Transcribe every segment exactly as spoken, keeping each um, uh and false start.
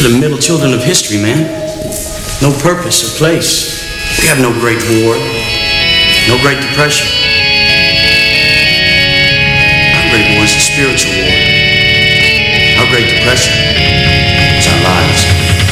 We're the middle children of history, man. No purpose or place. We have no great war, no great depression. Our great war is the spiritual war. Our great depression is our lives.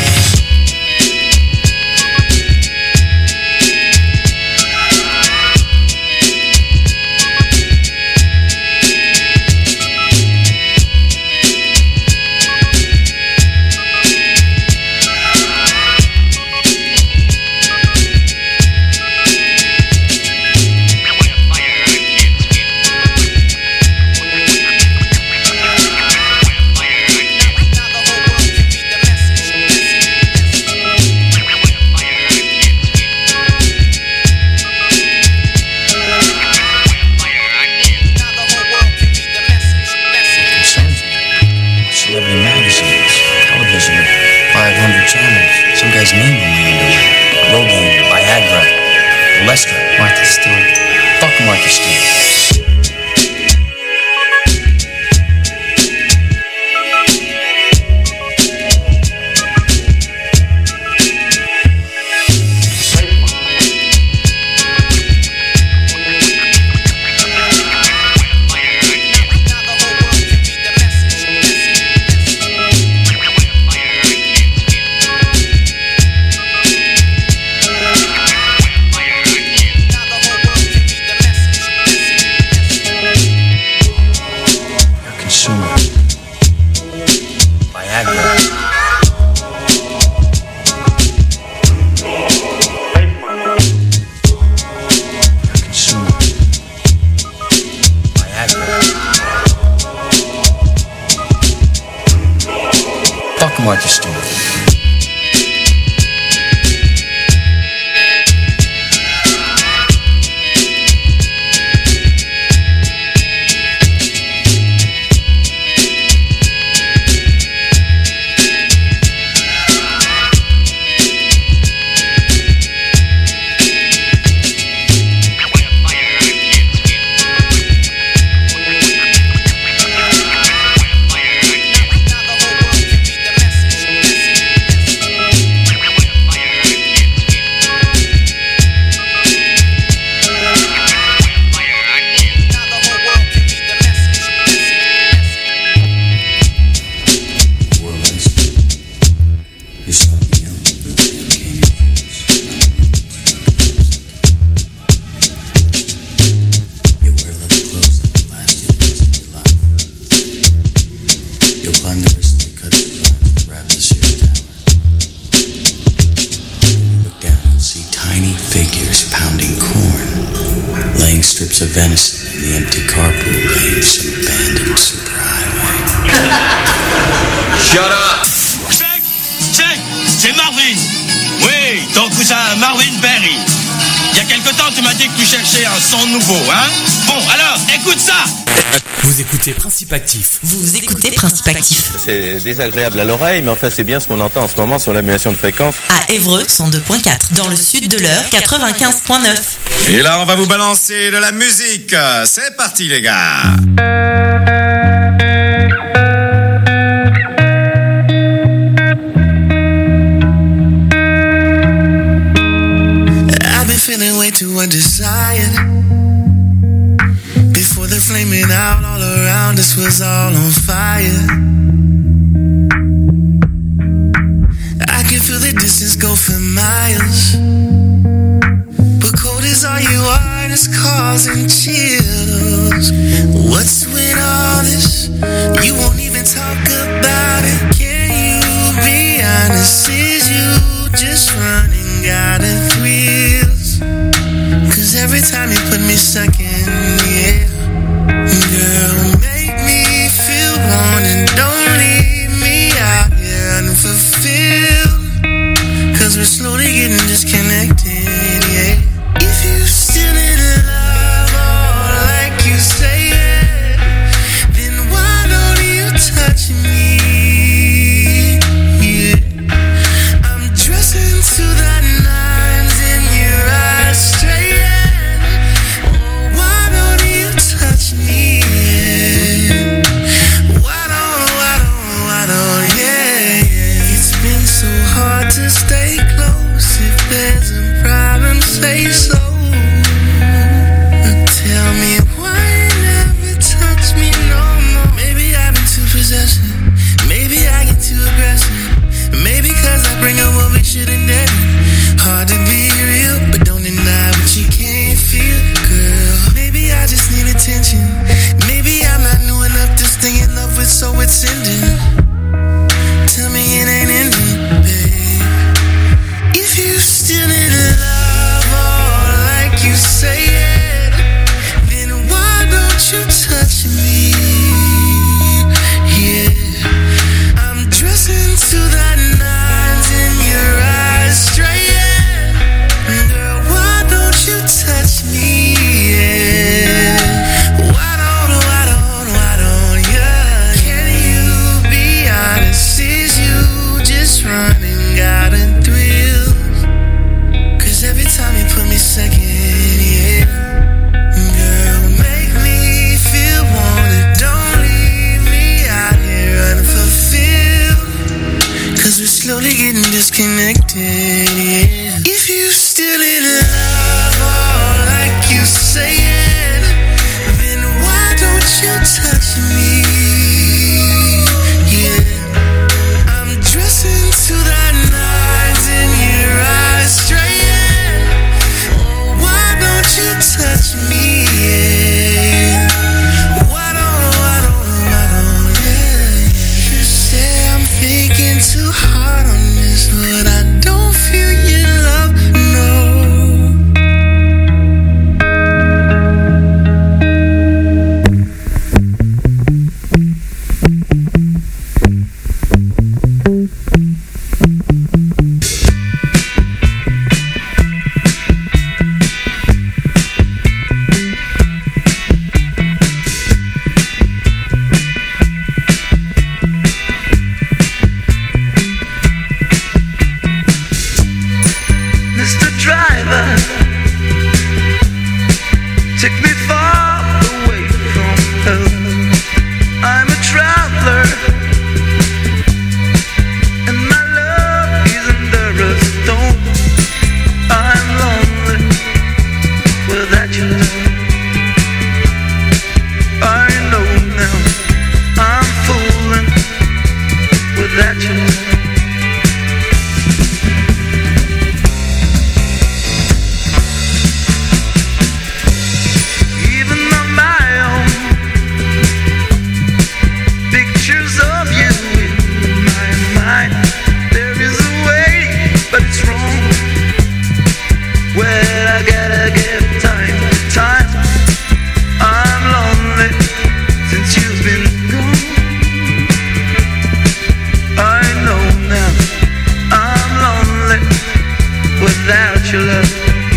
Of venison in the empty carpool lane, some abandoned superhighway. Shut up! Check! Check! C'est Marvin! Oui, ton cousin Marvin Berry. Il y a quelque temps, tu m'as dit que tu cherchais un son nouveau, hein? Bon, alors, écoute ça! Vous écoutez Principe Actif. Vous écoutez Principe Actif. C'est désagréable à l'oreille, mais enfin, c'est bien ce qu'on entend en ce moment sur l'annulation de fréquence. À Évreux, cent deux virgule quatre. Dans le sud de l'Eure, quatre-vingt-quinze virgule neuf. Et là, on va vous balancer de la musique. C'est parti, les gars. I've been feeling way too undecided. Before the flaming out all around us was all on fire. I can feel the distance go for miles. Cold is all you are, and it's causing chills. What's with all this? You won't even talk about it. Can you be honest? Is you just running out of thrills? Cause every time you put me second, yeah. Girl, make me feel wanted. Don't leave me out here unfulfilled. Cause we're slowly getting disconnected, yeah. If you still in love, or like you say it, slowly getting disconnected, yeah. If you still in love, oh, like you saying, then why don't you touch me? Yeah, I'm dressing to the nines in your eyes straying. Oh, why don't you touch me? Yeah. Why don't, why don't, why don't, yeah. You say I'm thinking too hard on this, but I don't feel your love, no. Mister Driver, take me far away from home. I'm a traveler, and my love is under a stone. I'm lonely without your love. I know now I'm fooling without your love. Even on my own, pictures of you in my mind. There is a way, but it's wrong. Well, I gotta give time, time. I'm lonely since you've been gone. I know now I'm lonely without your love.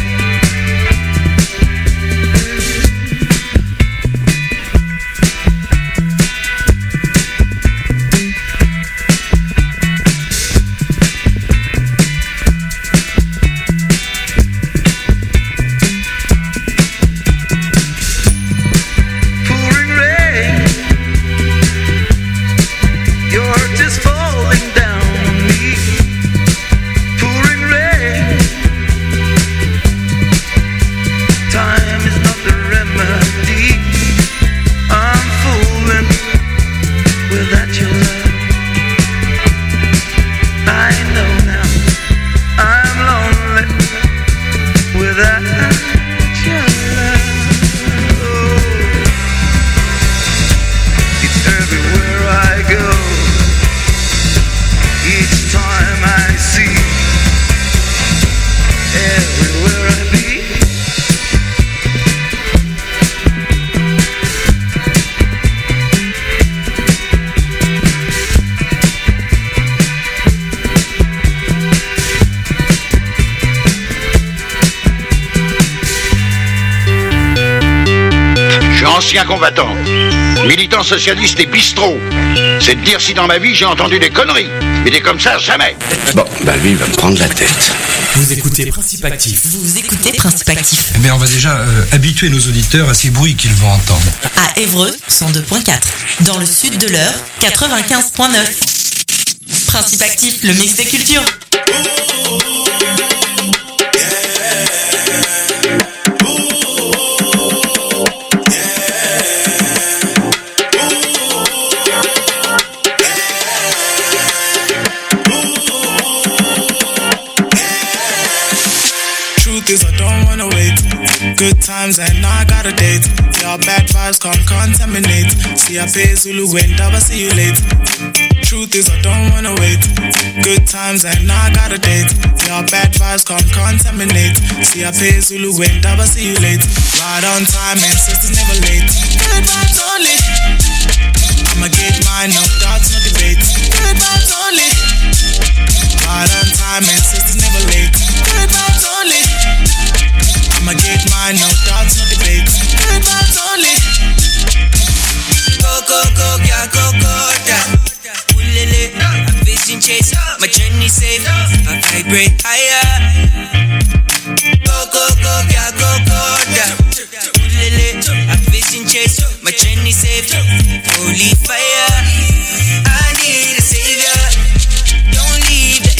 Pouring rain, your heart is falling down on me. Pouring rain, time is not the remedy. I'm fooling without your love. I know now I'm lonely without your love. Oh, it's everywhere I go. Each time I see, everywhere I be. Je suis ancien combattant, militant socialiste et bistrot. C'est de dire si dans ma vie j'ai entendu des conneries. Mais des comme ça, jamais. Bon, bah lui, il va me prendre la tête. Vous écoutez Principe Actif. Vous écoutez Principe Actif. Eh bien, on va déjà euh, habituer nos auditeurs à ces bruits qu'ils vont entendre. À Évreux, cent deux point quatre. Dans le sud de l'Eure, quatre-vingt-quinze point neuf. Principe Actif, le mix des cultures. Truth is, I don't wanna wait. Good times and now I got a date. Your bad vibes can't contaminate. See, I pay Zulu when I see you late. Truth is, I don't wanna wait. Good times and now I got a date. Your bad vibes can't contaminate. See, I pay Zulu when I see you late. Right on time and sisters never late. Good vibes only. I'ma get mine, no doubts, no debates. Good vibes only. Right on time and sisters never late. Good vibes only. I'ma get mine, no doubts, no debates. Good vibes only. Go, go, go, yeah, go, go, yeah. Ulele, I'm vision chase. My journey safe. I vibrate higher. Go, go, go, yeah, go, go, yeah. Ulele, I'm vision chase. My journey safe. Holy fire. I need a savior. Don't leave the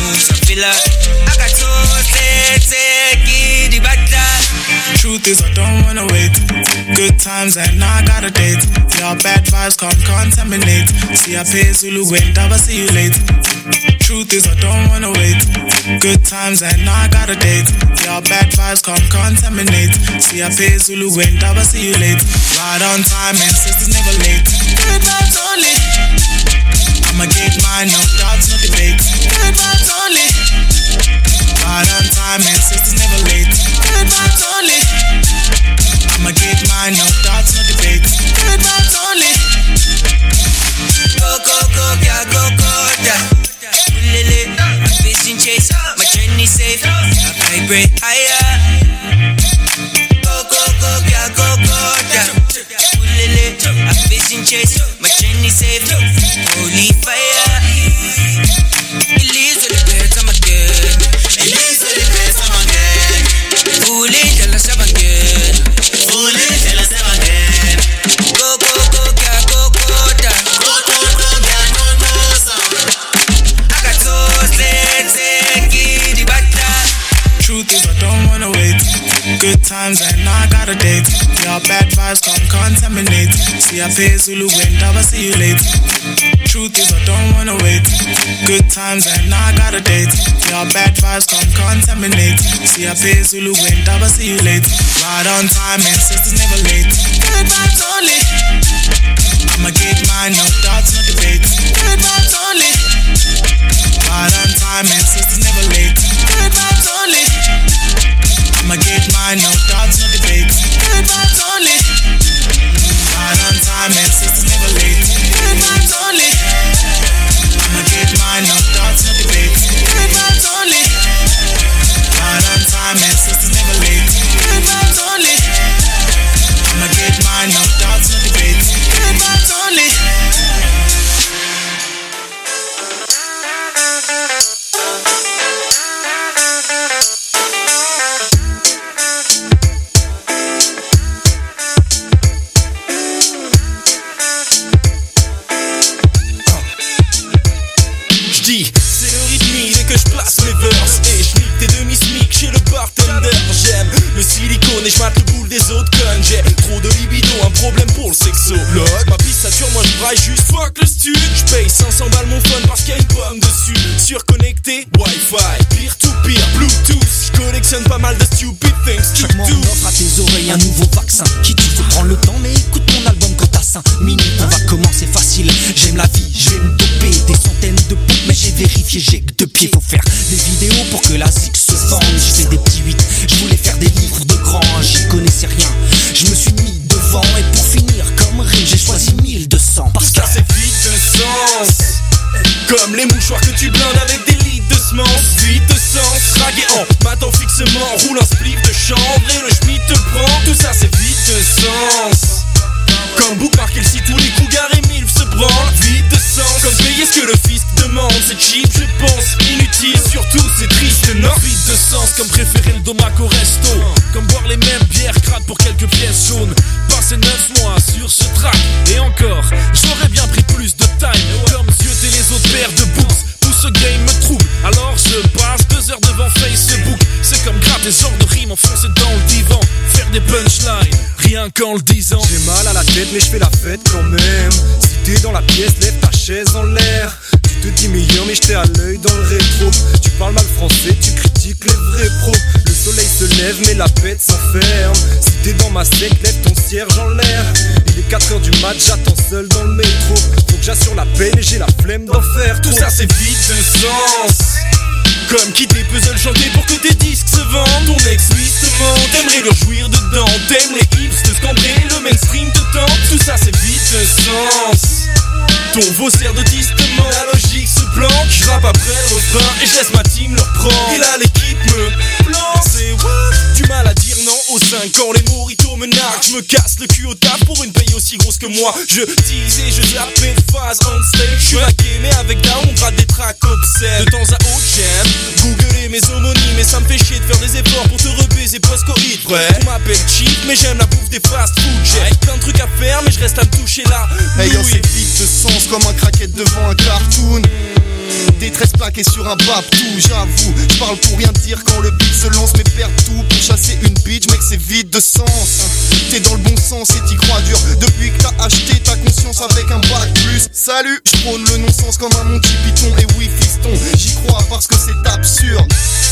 move some filler. I got toes, legs, egg, the back. Truth is I don't wanna wait. Good times and now I got a date. Your bad vibes can't contaminate. See I pay Zulu when I see you late. Truth is I don't wanna wait. Good times and now I got a date. Your bad vibes can't contaminate. See I pay Zulu when I see you late. Right on time and sisters never late. Good vibes only. I'ma get mine, no doubts, no debate. Good vibes only. Right on time and sisters never late. Good vibes only. I'ma get mine, no doubts, no debate. Good vibes only. Go, go, go, yeah, go, go, yeah. Lily, I'm facing chase. My journey safe. I vibrate higher. Go, go, go, yeah, go, go, yeah. Lily, I'm facing chase. My journey safe. Holy fire. It leaves the best, I'm again. It leaves the best, I'm again. Fully, tell us I'm again. Fully, tell us I'm again. Go, go, go, yeah, go, go, yeah. Go, go, go, yeah, no, no, sound. I got toes, legs, egg, the back. Truth is I don't wanna wait. Good times and now I got a date. Your bad vibes can't contaminate. See I pay Zulu when I see you late. Truth is I don't wanna wait. Good times and now I got a date. Your bad vibes can't contaminate. See I pay Zulu when I see you late. Right on time and sisters never late. Good vibes only. I'ma get mine, no doubts, no debate. Good vibes only. Right on time and sisters never late. Good vibes only. I'ma get mine, no doubts, no debate. Good vibes only. Right on time and sisters never late. Good vibes only. I'ma get mine, no doubts, no debate. Good vibes only. Right on time and sisters never late. Good vibes only. I'ma get mine, no doubts, no debate. Good vibes only. Et je mate le boule des autres connes. J'ai trop de libido, un problème pour le sexo. Log, ma piste sature, moi je braille juste fuck le stud. Je paye cinq cents balles mon phone parce qu'il y a une pomme dessus. Surconnecté, Wi-Fi, peer-to-peer, Bluetooth. Je collectionne pas mal de stupid things to Chaque mois on offre à tes oreilles un nouveau vaccin. Qui tu veux prendre le temps mais écoute mon album quand t'as cinq minutes. On va commencer facile, j'aime la vie, je vais me doper. Des centaines de pompes mais j'ai vérifié, j'ai que deux pieds. Faut faire des vidéos pour que la zik se vende. Je fais des petits huit, je voulais faire des livres de grands. J'y connaissais rien, je me suis mis devant. Et pour finir comme rime, j'ai choisi mille deux cents. Parce que c'est vide de sens. Comme les mouchoirs que tu blindes avec des litres de semences. Vide de sens, ragué en m'attend fixement. Roule un spliff de chanvre et le schmitt te prend. Tout ça c'est vide de sens. Comme bookmark, il cite tous les cougars et mille se branlent. Vide de sens, comme payer ce que le fisc demande. C'est cheap, je pense, inutile. Surtout c'est triste, non. Vide de sens, comme préférer le domac au resto. Comme boire les mêmes bières crades pour quelques pièces jaunes. Passer neuf mois sur ce track. Et encore, j'aurais bien pris plus de time. Comme zioter les autres paires de books. Tout ce game me trouble, alors je passe deux heures devant Facebook. C'est comme gratter ce genre de rime enfoncé dans le divan. Faire des punchlines, rien qu'en le disant. J'ai mal à la tête mais je fais la fête quand même. Si t'es dans la pièce, lève ta chaise en l'air. Tu te dis meilleur mais j'étais à l'œil dans le rétro. Tu parles mal français, tu critiques les vrais pros. Le soleil se lève mais la bête s'enferme. Si t'es dans ma secte, lève ton cierge en l'air. Il est quatre heures du mat, j'attends seul dans le métro. Faut que j'assure la peine et j'ai la flemme d'en faire trop. Tout ça c'est vide de sens. Comme quitter puzzle chanter pour que tes disques se vendent. Ton ex lui se ment, t'aimerais le jouir dedans. T'aimes les hips te scander, le mainstream te tente. Tout ça c'est vide de sens. Ton vaussaire de distement, la logique se planque. Je rappe après le refrain et je laisse ma team leur prendre. Et là l'équipe me plante. C'est what? Du mal à dire non aux cinq ans, les moritos me narquent. Je me casse le cul au taf pour une paye aussi grosse que moi. Je tease et je zappe mes phases on stage. Je suis raqué mais avec down on gratte des tracks obscènes. De temps à autre j'aime googler mes homonymes. Et ça me fait chier de faire des efforts pour te rebaiser post-coïd. Ouais, on m'appelle cheap mais j'aime la bouffe des fast food. J'ai plein de trucs à faire mais je reste à me toucher là. Hey yo c'est vide de sens comme un craquette devant un cartoon. Détresse plaquée sur un bap, tout, j'avoue. J'parle pour rien dire quand le beat se lance, mais perd tout pour chasser une bitch, mec, c'est vide de sens. T'es dans le bon sens et t'y crois dur. Depuis que t'as acheté ta conscience avec un bac plus. Salut, j'prône le non-sens comme un Monty Python. Et oui, fiston, j'y crois parce que c'est absurde.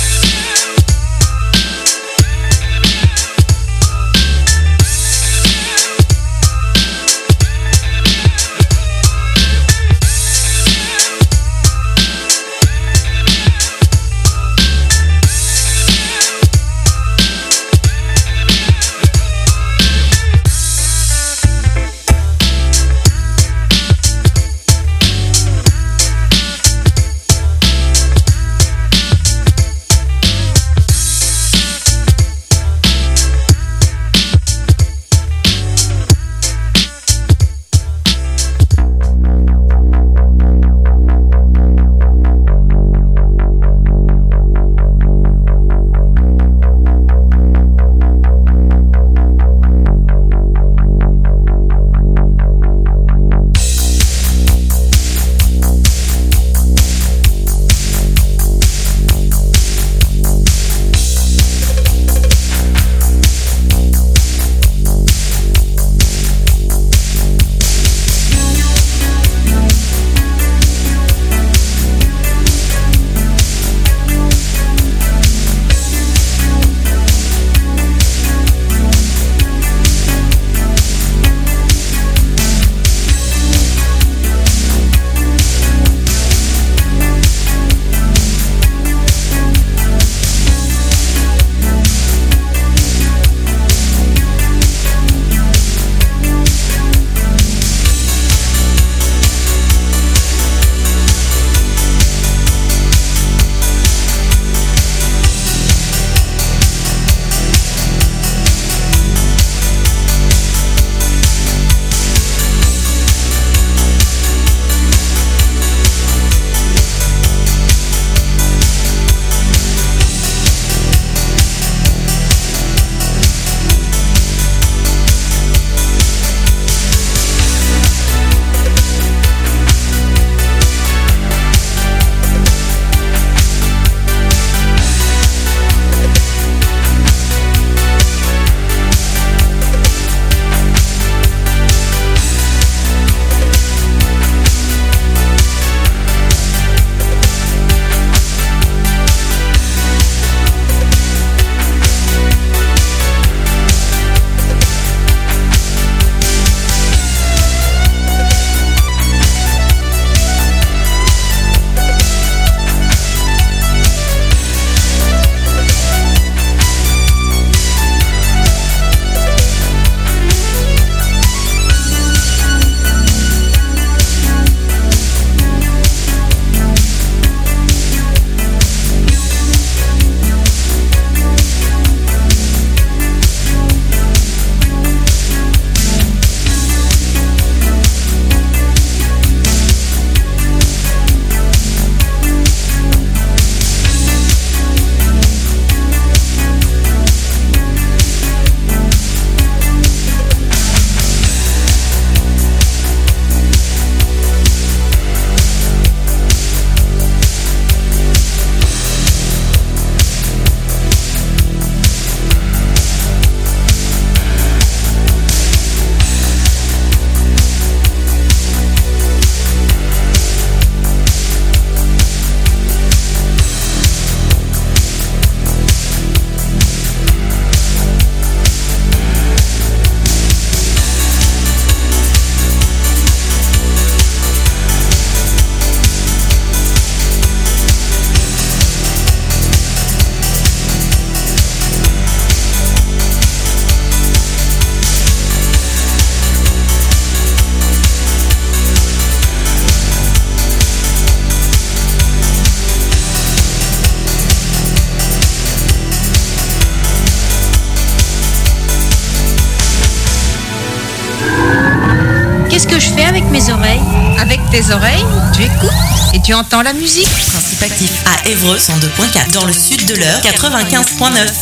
Qu'est-ce que je fais avec mes oreilles? Avec tes oreilles, tu écoutes et tu entends la musique. Principe actif à Évreux cent deux point quatre. Dans le sud de l'Eure quatre-vingt-quinze point neuf.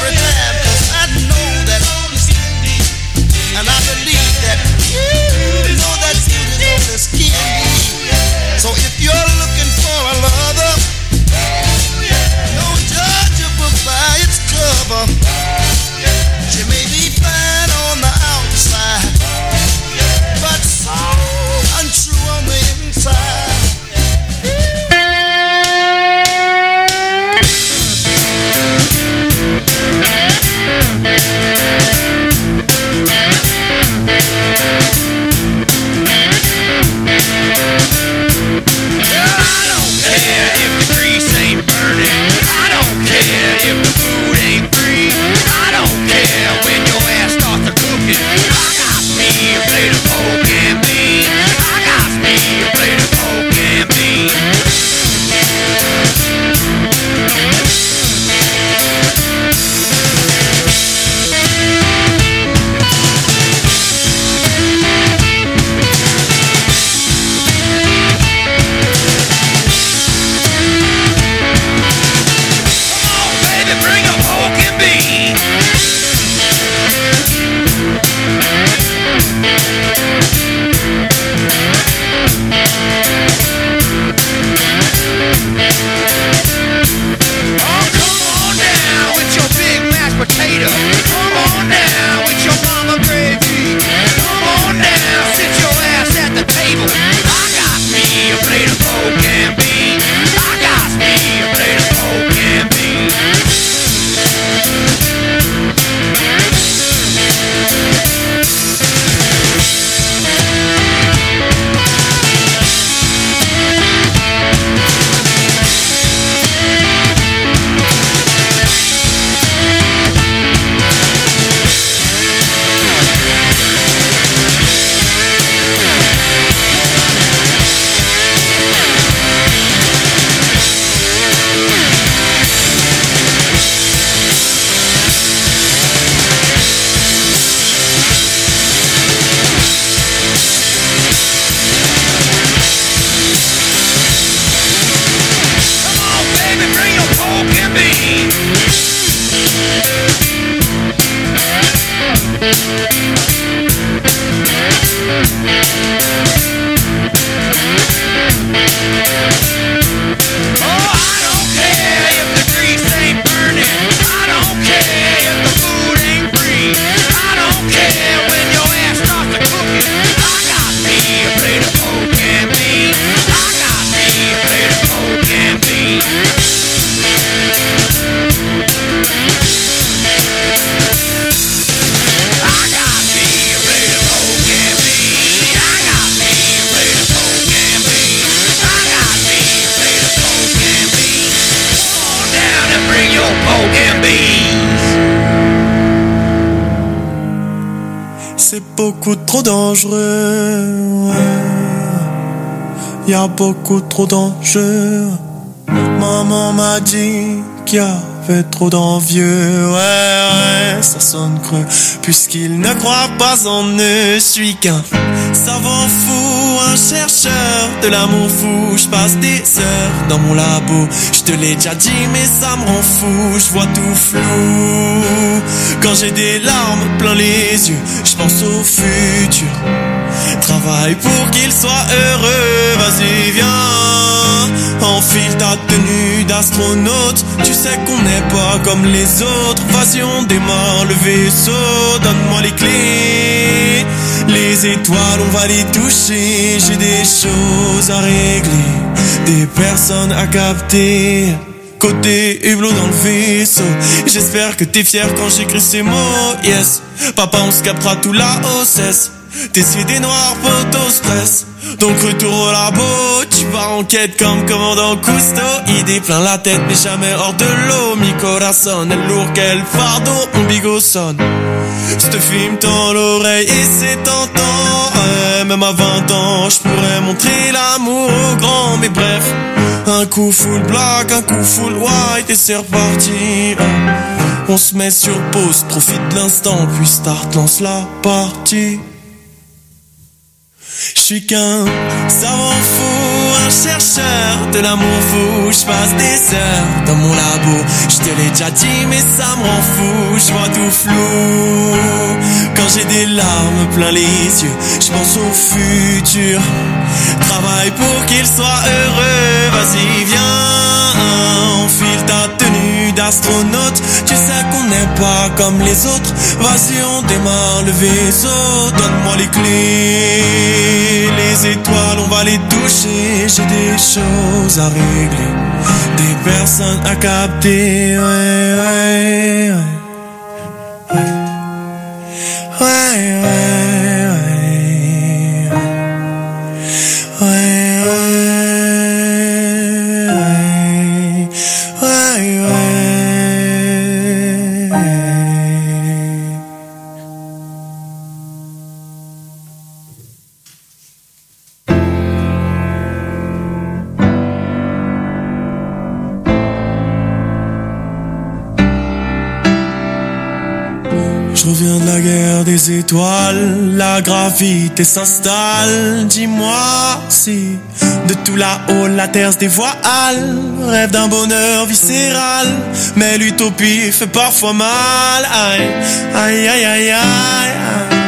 every time, 'cause I know that, and I believe that you know that beauty is skin. So if you're looking for a lover, don't judge a book by its cover. She may be fine on the outside, but so untrue on the inside. C'est beaucoup trop dangereux. Y'a beaucoup trop d'enjeux. Maman m'a dit qu'il y avait trop d'envieux. Ouais, ouais, ça sonne creux. Puisqu'il ne croit pas en ne suis qu'un savant fou, un chercheur de l'amour fou. Je passe des heures dans mon labo. Je te l'ai déjà dit mais ça me rend fou. Je vois tout flou. Quand j'ai des larmes plein les yeux, je pense au futur. Travaille pour qu'il soit heureux. Vas-y viens, enfile ta tenue d'astronaute. Tu sais qu'on n'est pas comme les autres. Vas-y on démarre le vaisseau. Donne-moi les clés. Les étoiles on va les toucher. J'ai des choses à régler, des personnes à capter. Côté hublot dans le vaisseau. J'espère que t'es fier quand j'écris ces mots. Yes, papa on se captera tout là au cesse. T'es des noirs potos stress. Donc retour au labo. Tu pars en quête comme commandant Cousteau. Idée plein la tête mais jamais hors de l'eau. Mi corazon est lourd quel fardeau. Mon bigot sonne. J'te filme dans l'oreille et c'est tentant. Ouais, même à vingt ans je pourrais montrer l'amour au grand. Mais bref, un coup full black, un coup full white et c'est reparti. On se met sur pause, profite de l'instant, puis start, lance la partie. J'suis qu'un savant fou, un chercheur de l'amour fou. Je passe des heures dans mon labo. Je te l'ai déjà dit mais ça me rend fou. Je vois tout flou. Quand j'ai des larmes plein les yeux, je pense au futur. Travaille pour qu'il soit heureux. Vas-y viens, enfile ta tenue d'astronaute. Tu sais qu'on n'est pas comme les autres. Vas-y on démarre le vaisseau. Donne-moi les clés. Les étoiles on va les toucher. J'ai des choses à régler, des personnes à capter. Ouais ouais ouais ouais ouais ouais ouais ouais ouais ouais ouais. Je reviens de la guerre des étoiles, la gravité s'installe. Dis-moi si de tout là-haut la terre se dévoile. Rêve d'un bonheur viscéral, mais l'utopie fait parfois mal. Aïe, aïe, aïe, aïe, aïe.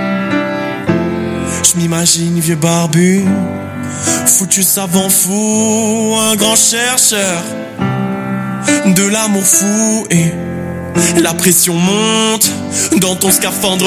Je m'imagine vieux barbu, foutu savant fou, un grand chercheur de l'amour fou. Et la pression monte dans ton scaphandre